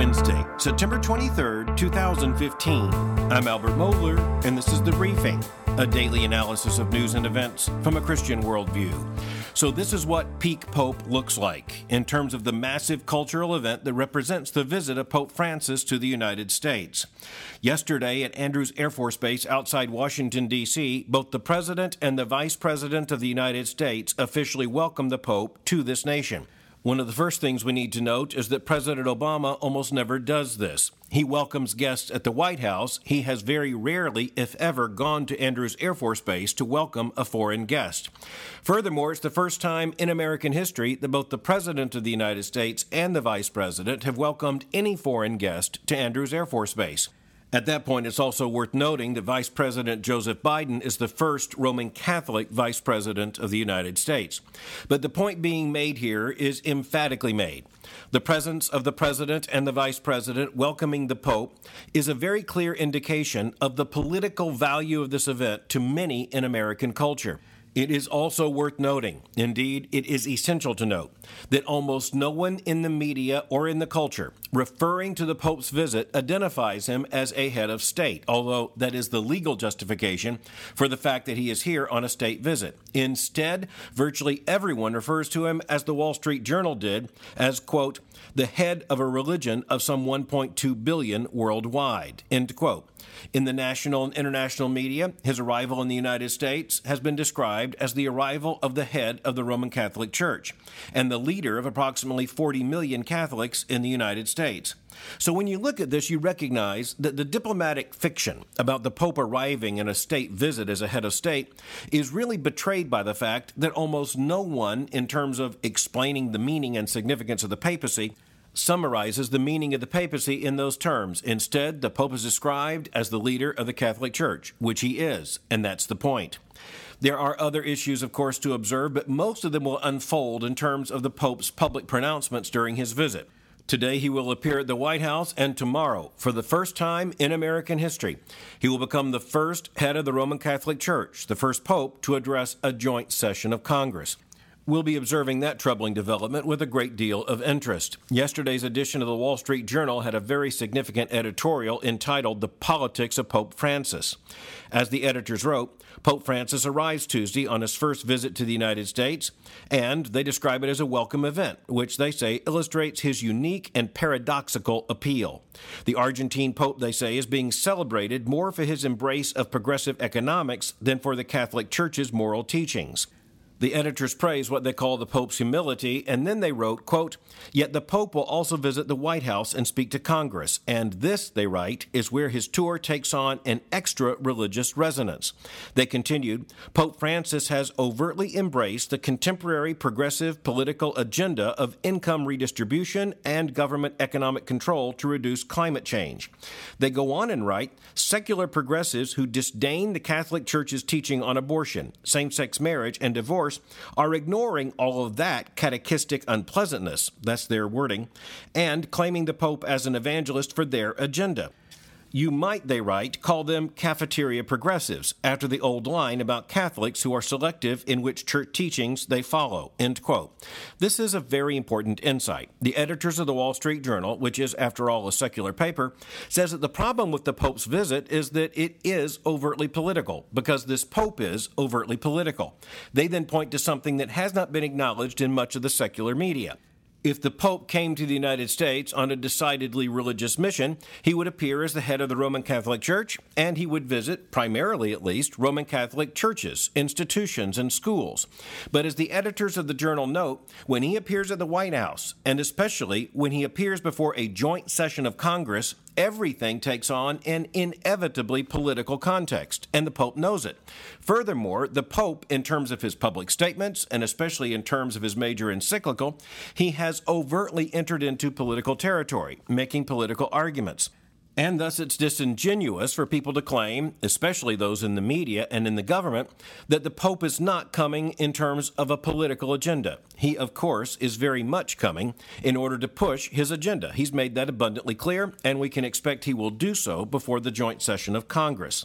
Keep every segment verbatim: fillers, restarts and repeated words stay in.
Wednesday, September twenty-third, two thousand fifteen. I'm Albert Mohler, and this is The Briefing, a daily analysis of news and events from a Christian worldview. So this is what peak Pope looks like in terms of the massive cultural event that represents the visit of Pope Francis to the United States. Yesterday at Andrews Air Force Base outside Washington, D C, both the President and the Vice President of the United States officially welcomed the Pope to this nation. One of the first things we need to note is that President Obama almost never does this. He welcomes guests at the White House. He has very rarely, if ever, gone to Andrews Air Force Base to welcome a foreign guest. Furthermore, it's the first time in American history that both the President of the United States and the Vice President have welcomed any foreign guest to Andrews Air Force Base. At that point, it's also worth noting that Vice President Joseph Biden is the first Roman Catholic Vice President of the United States. But the point being made here is emphatically made. The presence of the President and the Vice President welcoming the Pope is a very clear indication of the political value of this event to many in American culture. It is also worth noting, indeed, it is essential to note, that almost no one in the media or in the culture referring to the Pope's visit identifies him as a head of state, although that is the legal justification for the fact that he is here on a state visit. Instead, virtually everyone refers to him, as the Wall Street Journal did, as, quote, the head of a religion of some one point two billion worldwide, end quote. In the national and international media, his arrival in the United States has been described as the arrival of the head of the Roman Catholic Church and the leader of approximately forty million Catholics in the United States. So when you look at this, you recognize that the diplomatic fiction about the Pope arriving in a state visit as a head of state is really betrayed by the fact that almost no one, in terms of explaining the meaning and significance of the papacy, summarizes the meaning of the papacy in those terms. Instead, the Pope is described as the leader of the Catholic Church, which he is, and that's the point. There are other issues, of course, to observe, but most of them will unfold in terms of the Pope's public pronouncements during his visit. Today he will appear at the White House, and tomorrow, for the first time in American history, he will become the first head of the Roman Catholic Church, the first Pope to address a joint session of Congress. We'll be observing that troubling development with a great deal of interest. Yesterday's edition of the Wall Street Journal had a very significant editorial entitled The Politics of Pope Francis. As the editors wrote, Pope Francis arrives Tuesday on his first visit to the United States, and they describe it as a welcome event, which they say illustrates his unique and paradoxical appeal. The Argentine Pope, they say, is being celebrated more for his embrace of progressive economics than for the Catholic Church's moral teachings. The editors praise what they call the Pope's humility, and then they wrote, quote, yet the Pope will also visit the White House and speak to Congress, and this, they write, is where his tour takes on an extra religious resonance. They continued, Pope Francis has overtly embraced the contemporary progressive political agenda of income redistribution and government economic control to reduce climate change. They go on and write, secular progressives who disdain the Catholic Church's teaching on abortion, same-sex marriage, and divorce are ignoring all of that catechistic unpleasantness, that's their wording, and claiming the Pope as an evangelist for their agenda. You might, they write, call them cafeteria progressives, after the old line about Catholics who are selective in which church teachings they follow, end quote. This is a very important insight. The editors of the Wall Street Journal, which is, after all, a secular paper, says that the problem with the Pope's visit is that it is overtly political, because this Pope is overtly political. They then point to something that has not been acknowledged in much of the secular media. If the Pope came to the United States on a decidedly religious mission, he would appear as the head of the Roman Catholic Church, and he would visit, primarily at least, Roman Catholic churches, institutions, and schools. But as the editors of the Journal note, when he appears at the White House, and especially when he appears before a joint session of Congress, everything takes on an inevitably political context, and the Pope knows it. Furthermore, the Pope, in terms of his public statements, and especially in terms of his major encyclical, he has overtly entered into political territory, making political arguments. And thus it's disingenuous for people to claim, especially those in the media and in the government, that the Pope is not coming in terms of a political agenda. He, of course, is very much coming in order to push his agenda. He's made that abundantly clear, and we can expect he will do so before the joint session of Congress.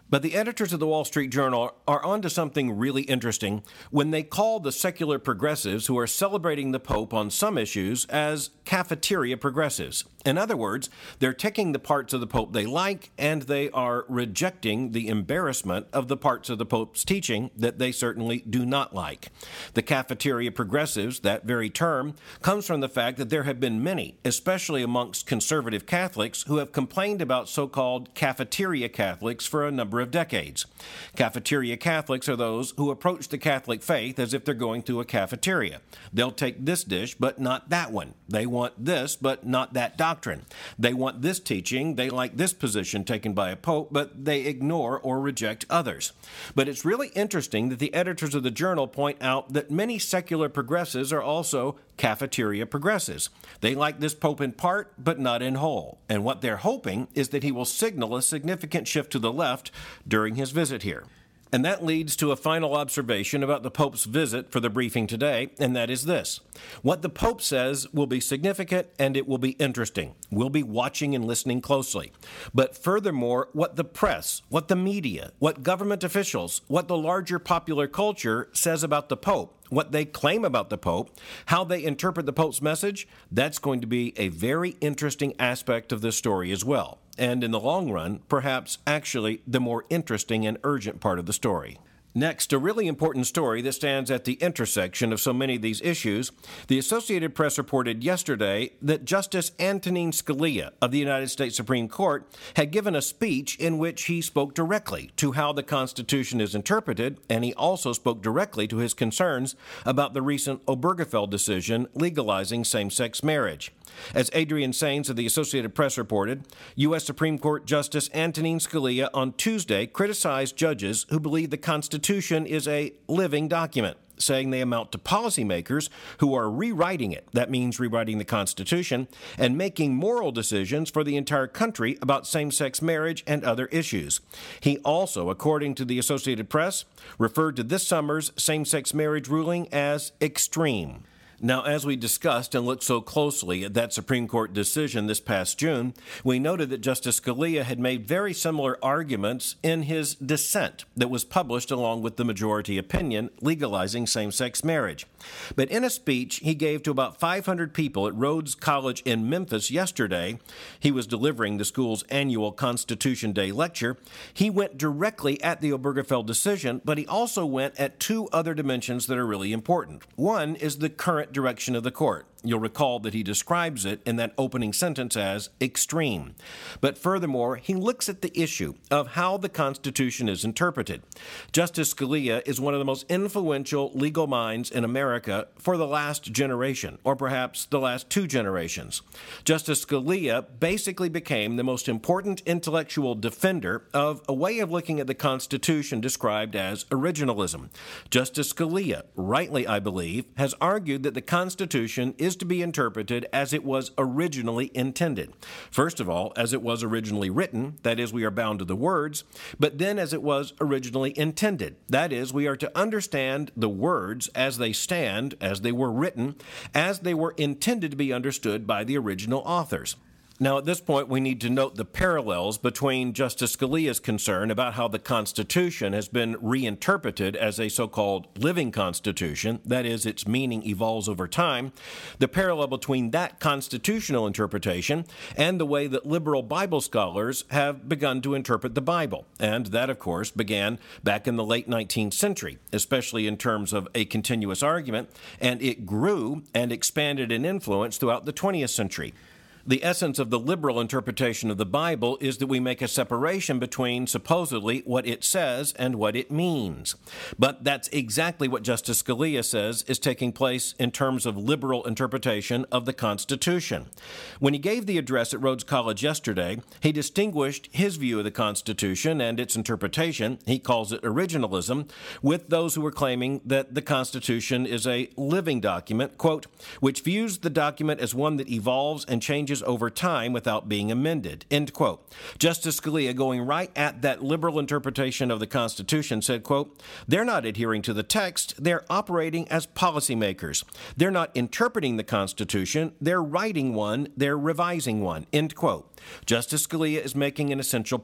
But the editors of the Wall Street Journal are onto something really interesting when they call the secular progressives who are celebrating the Pope on some issues as cafeteria progressives. In other words, they're taking the parts of the Pope they like, and they are rejecting the embarrassment of the parts of the Pope's teaching that they certainly do not like. The cafeteria progressives, that very term, comes from the fact that there have been many, especially amongst conservative Catholics, who have complained about so-called cafeteria Catholics for a number of decades. Cafeteria Catholics are those who approach the Catholic faith as if they're going to a cafeteria. They'll take this dish, but not that one. They want this, but not that doctrine. They want this teaching, they like this position taken by a pope, but they ignore or reject others. But it's really interesting that the editors of the Journal point out that many secular progressives are also cafeteria progressives. They like this pope in part, but not in whole. And what they're hoping is that he will signal a significant shift to the left during his visit here. And that leads to a final observation about the Pope's visit for the briefing today, and that is this. What the Pope says will be significant and it will be interesting. We'll be watching and listening closely. But furthermore, what the press, what the media, what government officials, what the larger popular culture says about the Pope, what they claim about the Pope, how they interpret the Pope's message, that's going to be a very interesting aspect of this story as well. And in the long run, perhaps actually the more interesting and urgent part of the story. Next, a really important story that stands at the intersection of so many of these issues. The Associated Press reported yesterday that Justice Antonin Scalia of the United States Supreme Court had given a speech in which he spoke directly to how the Constitution is interpreted, and he also spoke directly to his concerns about the recent Obergefell decision legalizing same-sex marriage. As Adrian Saines of the Associated Press reported, U S Supreme Court Justice Antonin Scalia on Tuesday criticized judges who believe the Constitution is a living document, saying they amount to policymakers who are rewriting it, that means rewriting the Constitution, and making moral decisions for the entire country about same-sex marriage and other issues. He also, according to the Associated Press, referred to this summer's same-sex marriage ruling as extreme. Now, as we discussed and looked so closely at that Supreme Court decision this past June, we noted that Justice Scalia had made very similar arguments in his dissent that was published along with the majority opinion legalizing same-sex marriage. But in a speech he gave to about five hundred people at Rhodes College in Memphis yesterday, he was delivering the school's annual Constitution Day lecture, he went directly at the Obergefell decision, but he also went at two other dimensions that are really important. One is the current direction of the court. You'll recall that he describes it in that opening sentence as extreme. But furthermore, he looks at the issue of how the Constitution is interpreted. Justice Scalia is one of the most influential legal minds in America for the last generation, or perhaps the last two generations. Justice Scalia basically became the most important intellectual defender of a way of looking at the Constitution described as originalism. Justice Scalia, rightly I believe, has argued that the Constitution is to be interpreted as it was originally intended. First of all, as it was originally written, that is, we are bound to the words, but then as it was originally intended. That is, we are to understand the words as they stand, as they were written, as they were intended to be understood by the original authors. Now, at this point, we need to note the parallels between Justice Scalia's concern about how the Constitution has been reinterpreted as a so-called living Constitution, that is, its meaning evolves over time, the parallel between that constitutional interpretation and the way that liberal Bible scholars have begun to interpret the Bible. And that, of course, began back in the late nineteenth century, especially in terms of a continuous argument, and it grew and expanded in influence throughout the twentieth century. The essence of the liberal interpretation of the Bible is that we make a separation between supposedly what it says and what it means. But that's exactly what Justice Scalia says is taking place in terms of liberal interpretation of the Constitution. When he gave the address at Rhodes College yesterday, he distinguished his view of the Constitution and its interpretation, he calls it originalism, with those who were claiming that the Constitution is a living document, quote, which views the document as one that evolves and changes over time without being amended, end quote. Justice Scalia, going right at that liberal interpretation of the Constitution, said, quote, they're not adhering to the text, they're operating as policymakers. They're not interpreting the Constitution, they're writing one, they're revising one, end quote. Justice Scalia is making an essential point,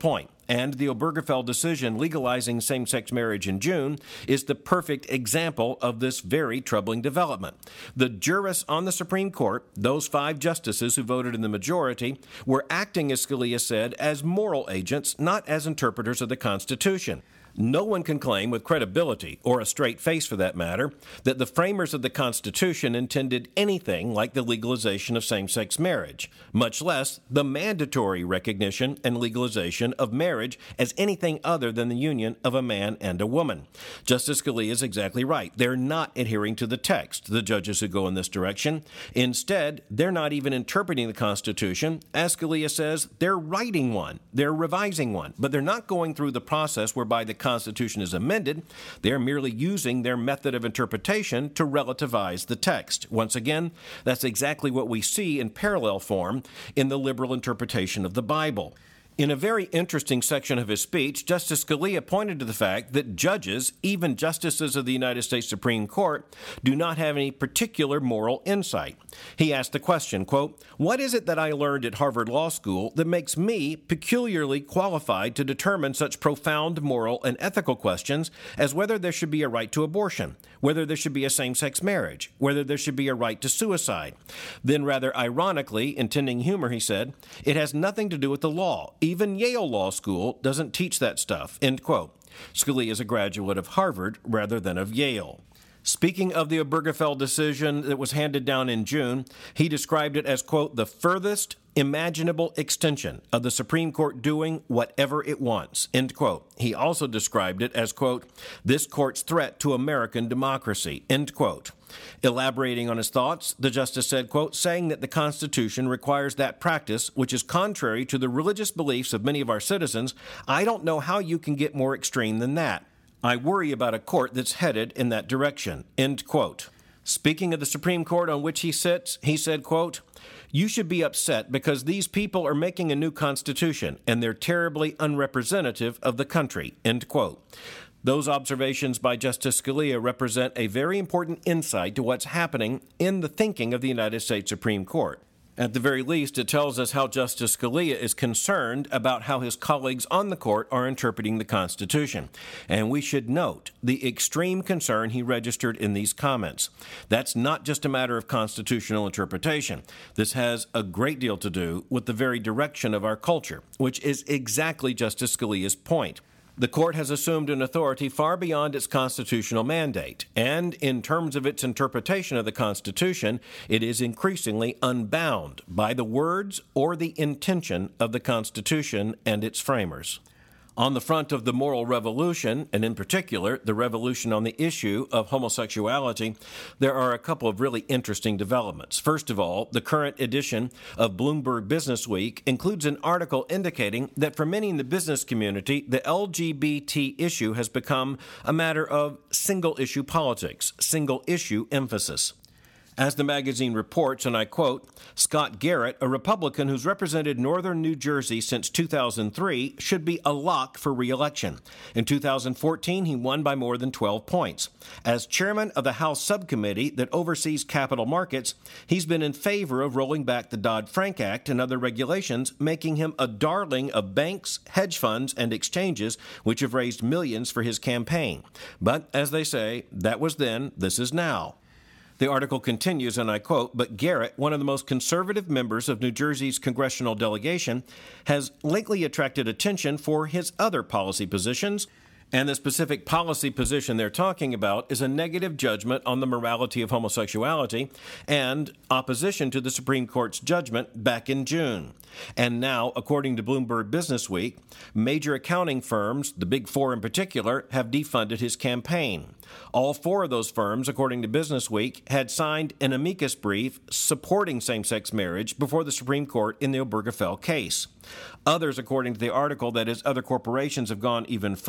and the Obergefell decision legalizing same-sex marriage in June is the perfect example of this very troubling development. The jurists on the Supreme Court, those five justices who voted in the majority, were acting, as Scalia said, as moral agents, not as interpreters of the Constitution. No one can claim with credibility, or a straight face for that matter, that the framers of the Constitution intended anything like the legalization of same-sex marriage, much less the mandatory recognition and legalization of marriage as anything other than the union of a man and a woman. Justice Scalia is exactly right. They're not adhering to the text, the judges who go in this direction. Instead, they're not even interpreting the Constitution. As Scalia says, they're writing one, they're revising one, but they're not going through the process whereby the Constitution is amended. They're merely using their method of interpretation to relativize the text. Once again, that's exactly what we see in parallel form in the liberal interpretation of the Bible. In a very interesting section of his speech, Justice Scalia pointed to the fact that judges, even justices of the United States Supreme Court, do not have any particular moral insight. He asked the question, quote, "What is it that I learned at Harvard Law School that makes me peculiarly qualified to determine such profound moral and ethical questions as whether there should be a right to abortion, whether there should be a same-sex marriage, whether there should be a right to suicide?" Then, rather ironically, intending humor, he said, "It has nothing to do with the law. Even Yale Law School doesn't teach that stuff," end quote. Scalia is a graduate of Harvard rather than of Yale. Speaking of the Obergefell decision that was handed down in June, he described it as, quote, "the furthest imaginable extension of the Supreme Court doing whatever it wants," end quote. He also described it as, quote, "this court's threat to American democracy," end quote. Elaborating on his thoughts, the justice said, quote, "saying that the Constitution requires that practice, which is contrary to the religious beliefs of many of our citizens, I don't know how you can get more extreme than that. I worry about a court that's headed in that direction," end quote. Speaking of the Supreme Court on which he sits, he said, quote, "You should be upset because these people are making a new constitution, and they're terribly unrepresentative of the country," end quote. Those observations by Justice Scalia represent a very important insight to what's happening in the thinking of the United States Supreme Court. At the very least, it tells us how Justice Scalia is concerned about how his colleagues on the court are interpreting the Constitution. And we should note the extreme concern he registered in these comments. That's not just a matter of constitutional interpretation. This has a great deal to do with the very direction of our culture, which is exactly Justice Scalia's point. The court has assumed an authority far beyond its constitutional mandate, and in terms of its interpretation of the Constitution, it is increasingly unbound by the words or the intention of the Constitution and its framers. On the front of the moral revolution, and in particular the revolution on the issue of homosexuality, there are a couple of really interesting developments. First of all, the current edition of Bloomberg Businessweek includes an article indicating that for many in the business community, the L G B T issue has become a matter of single-issue politics, single-issue emphasis. As the magazine reports, and I quote, "Scott Garrett, a Republican who's represented northern New Jersey since two thousand three, should be a lock for re-election. In two thousand fourteen, he won by more than twelve points. As chairman of the House subcommittee that oversees capital markets, he's been in favor of rolling back the Dodd-Frank Act and other regulations, making him a darling of banks, hedge funds, and exchanges, which have raised millions for his campaign. But, as they say, that was then, this is now." The article continues, and I quote, "But Garrett, one of the most conservative members of New Jersey's congressional delegation, has lately attracted attention for his other policy positions, and the specific policy position they're talking about is a negative judgment on the morality of homosexuality and opposition to the Supreme Court's judgment back in June. And now, according to Bloomberg Businessweek, major accounting firms, the Big Four in particular, have defunded his campaign. All four of those firms, according to Businessweek, had signed an amicus brief supporting same-sex marriage before the Supreme Court in the Obergefell case. Others, according to the article, that is, other corporations have gone even further,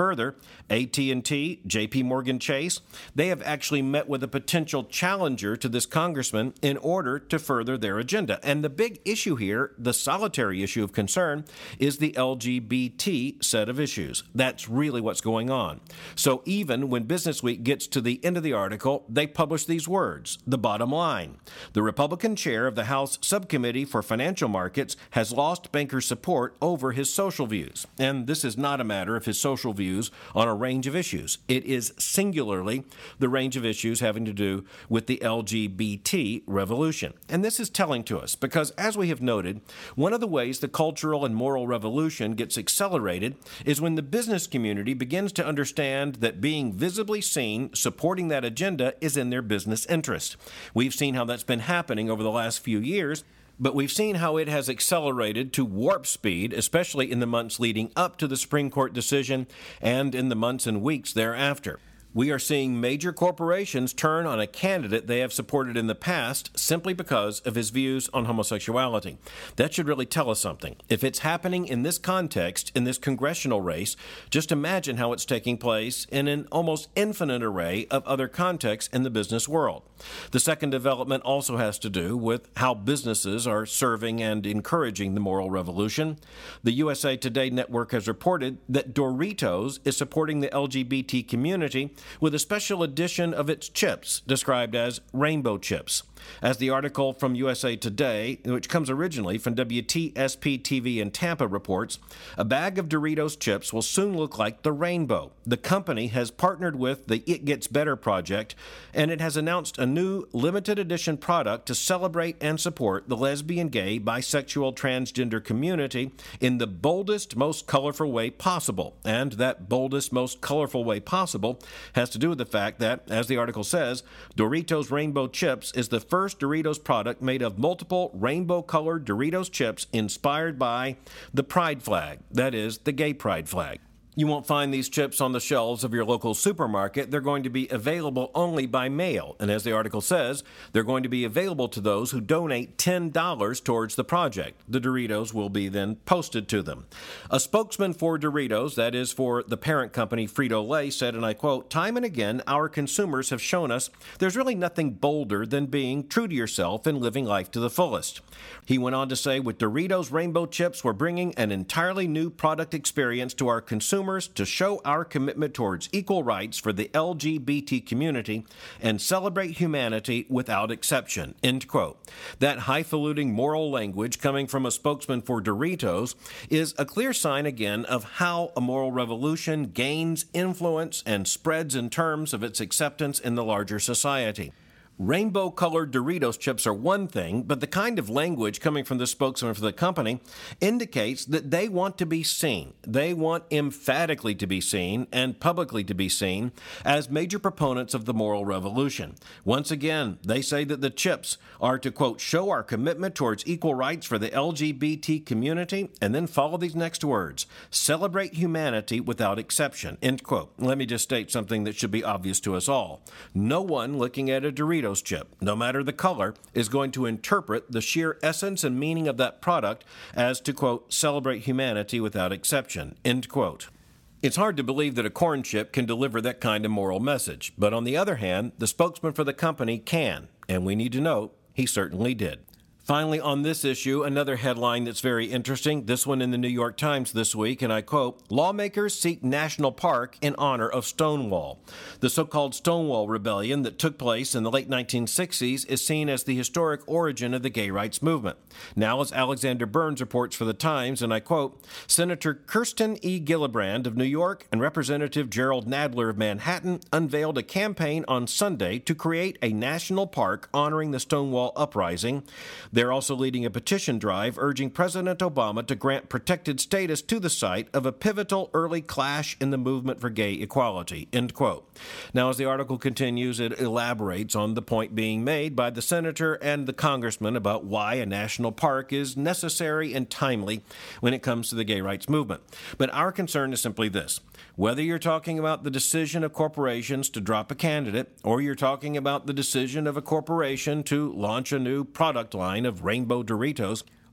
A T and T, J P Morgan Chase, they have actually met with a potential challenger to this congressman in order to further their agenda. And the big issue here, the solitary issue of concern, is the L G B T set of issues. That's really what's going on. So even when Businessweek gets to the end of the article, they publish these words. The bottom line: the Republican chair of the House Subcommittee for Financial Markets has lost banker support over his social views. And this is not a matter of his social views on a range of issues. It is singularly the range of issues having to do with the L G B T revolution. And this is telling to us because, as we have noted, one of the ways the cultural and moral revolution gets accelerated is when the business community begins to understand that being visibly seen supporting that agenda is in their business interest. We've seen how that's been happening over the last few years, but we've seen how it has accelerated to warp speed, especially in the months leading up to the Supreme Court decision and in the months and weeks thereafter. We are seeing major corporations turn on a candidate they have supported in the past simply because of his views on homosexuality. That should really tell us something. If it's happening in this context, in this congressional race, just imagine how it's taking place in an almost infinite array of other contexts in the business world. The second development also has to do with how businesses are serving and encouraging the moral revolution. The U S A Today network has reported that Doritos is supporting the L G B T community with a special edition of its chips described as rainbow chips. As the article from U S A Today, which comes originally from W T S P T V in Tampa, reports, a bag of Doritos chips will soon look like the rainbow. The company has partnered with the It Gets Better project, and it has announced a new limited edition product to celebrate and support the lesbian, gay, bisexual, transgender community in the boldest, most colorful way possible. And that boldest, most colorful way possible has to do with the fact that, as the article says, Doritos Rainbow Chips is the first Doritos product made of multiple rainbow-colored Doritos chips inspired by the pride flag, that is, the gay pride flag. You won't find these chips on the shelves of your local supermarket. They're going to be available only by mail. And as the article says, they're going to be available to those who donate ten dollars towards the project. The Doritos will be then posted to them. A spokesman for Doritos, that is for the parent company Frito-Lay, said, and I quote, "Time and again, our consumers have shown us there's really nothing bolder than being true to yourself and living life to the fullest." He went on to say, with Doritos Rainbow Chips, we're bringing an entirely new product experience to our consumers to show our commitment towards equal rights for the L G B T community and celebrate humanity without exception, end quote. That highfalutin moral language coming from a spokesman for Doritos is a clear sign again of how a moral revolution gains influence and spreads in terms of its acceptance in the larger society. Rainbow-colored Doritos chips are one thing, but the kind of language coming from the spokesman for the company indicates that they want to be seen. They want emphatically to be seen and publicly to be seen as major proponents of the moral revolution. Once again, they say that the chips are to, quote, show our commitment towards equal rights for the L G B T community, and then follow these next words, celebrate humanity without exception, end quote. Let me just state something that should be obvious to us all. No one looking at a Doritos chip, no matter the color, is going to interpret the sheer essence and meaning of that product as to, quote, celebrate humanity without exception, end quote. It's hard to believe that a corn chip can deliver that kind of moral message, but on the other hand, the spokesman for the company can, and we need to note he certainly did. Finally, on this issue, another headline that's very interesting, this one in the New York Times this week, and I quote, lawmakers seek national park in honor of Stonewall. The so-called Stonewall Rebellion that took place in the late nineteen sixties is seen as the historic origin of the gay rights movement. Now, as Alexander Burns reports for the Times, and I quote, Senator Kirsten E. Gillibrand of New York and Representative Gerald Nadler of Manhattan unveiled a campaign on Sunday to create a national park honoring the Stonewall Uprising. They're also leading a petition drive urging President Obama to grant protected status to the site of a pivotal early clash in the movement for gay equality, end quote. Now, as the article continues, it elaborates on the point being made by the senator and the congressman about why a national park is necessary and timely when it comes to the gay rights movement. But our concern is simply this. Whether you're talking about the decision of corporations to drop a candidate, or you're talking about the decision of a corporation to launch a new product line of Rainbow Doritos,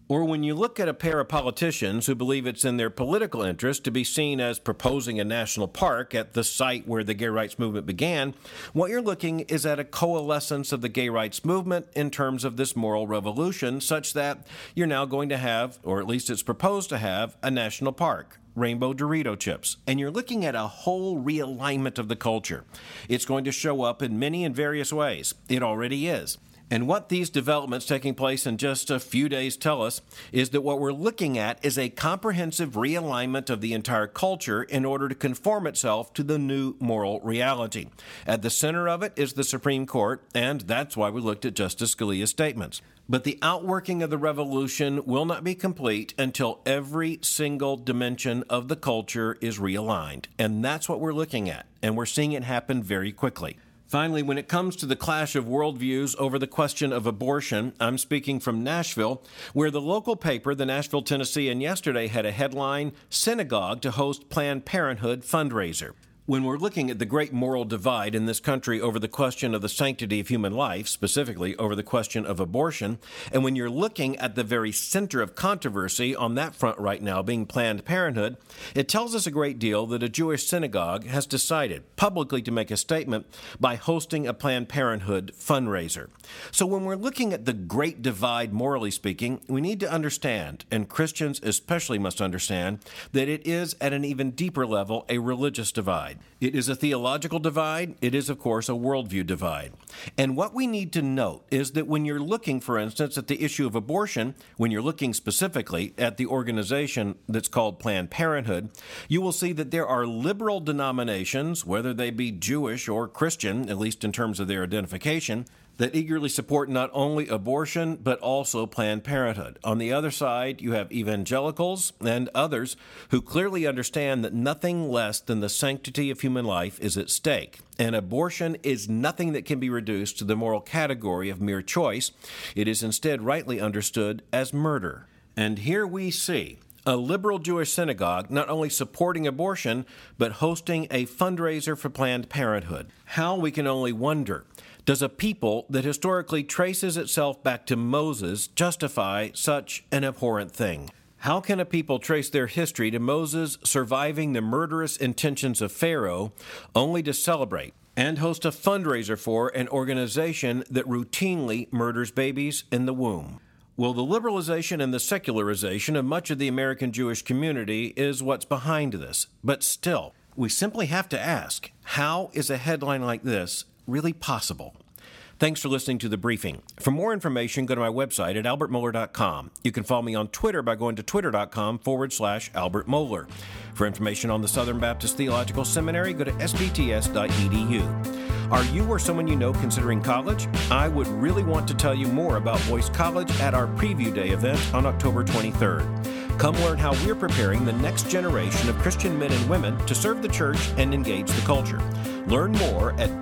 Or when you look at a pair of politicians who believe it's in their political interest to be seen as proposing a national park at the site where the gay rights movement began, what you're looking is at a coalescence of the gay rights movement in terms of this moral revolution, such that you're now going to have, or at least it's proposed to have, a national park. Rainbow Dorito chips, and you're looking at a whole realignment of the culture. It's going to show up in many and various ways. It already is. And what these developments taking place in just a few days tell us is that what we're looking at is a comprehensive realignment of the entire culture in order to conform itself to the new moral reality. At the center of it is the Supreme Court, and that's why we looked at Justice Scalia's statements. But the outworking of the revolution will not be complete until every single dimension of the culture is realigned. And that's what we're looking at, and we're seeing it happen very quickly. Finally, when it comes to the clash of worldviews over the question of abortion, I'm speaking from Nashville, where the local paper, the Nashville Tennessean, yesterday had a headline, "Synagogue to Host Planned Parenthood Fundraiser." When we're looking at the great moral divide in this country over the question of the sanctity of human life, specifically over the question of abortion, and when you're looking at the very center of controversy on that front right now being Planned Parenthood, it tells us a great deal that a Jewish synagogue has decided publicly to make a statement by hosting a Planned Parenthood fundraiser. So when we're looking at the great divide, morally speaking, we need to understand, and Christians especially must understand, that it is at an even deeper level a religious divide. It is a theological divide. It is, of course, a worldview divide. And what we need to note is that when you're looking, for instance, at the issue of abortion, when you're looking specifically at the organization that's called Planned Parenthood, you will see that there are liberal denominations, whether they be Jewish or Christian, at least in terms of their identification, that eagerly support not only abortion, but also Planned Parenthood. On the other side, you have evangelicals and others who clearly understand that nothing less than the sanctity of human life is at stake. And abortion is nothing that can be reduced to the moral category of mere choice. It is instead rightly understood as murder. And here we see a liberal Jewish synagogue not only supporting abortion, but hosting a fundraiser for Planned Parenthood. How, we can only wonder. Does a people that historically traces itself back to Moses justify such an abhorrent thing? How can a people trace their history to Moses surviving the murderous intentions of Pharaoh only to celebrate and host a fundraiser for an organization that routinely murders babies in the womb? Well, the liberalization and the secularization of much of the American Jewish community is what's behind this. But still, we simply have to ask, how is a headline like this really possible? Thanks for listening to The Briefing. For more information, go to my website at albert mohler dot com. You can follow me on Twitter by going to twitter.com forward slash Albert Mohler. For information on the Southern Baptist Theological Seminary, go to s b t s dot e d u. Are you or someone you know considering college? I would really want to tell you more about Boyce College at our Preview Day event on October twenty-third. Come learn how we're preparing the next generation of Christian men and women to serve the church and engage the culture. Learn more at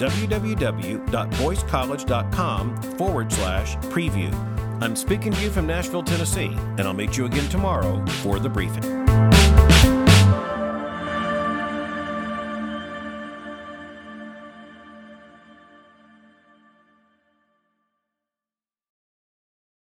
www.boycecollege.com forward slash preview. I'm speaking to you from Nashville, Tennessee, and I'll meet you again tomorrow for The Briefing.